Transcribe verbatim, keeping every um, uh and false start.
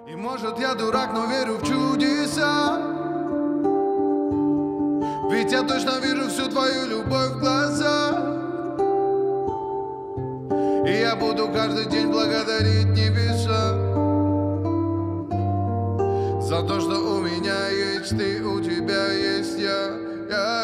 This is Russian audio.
И может я дурак, но верю в чудеса. Ведь я точно вижу всю твою любовь в глазах. И я буду каждый день благодарить небеса за то, что у меня есть ты, у тебя есть я, я.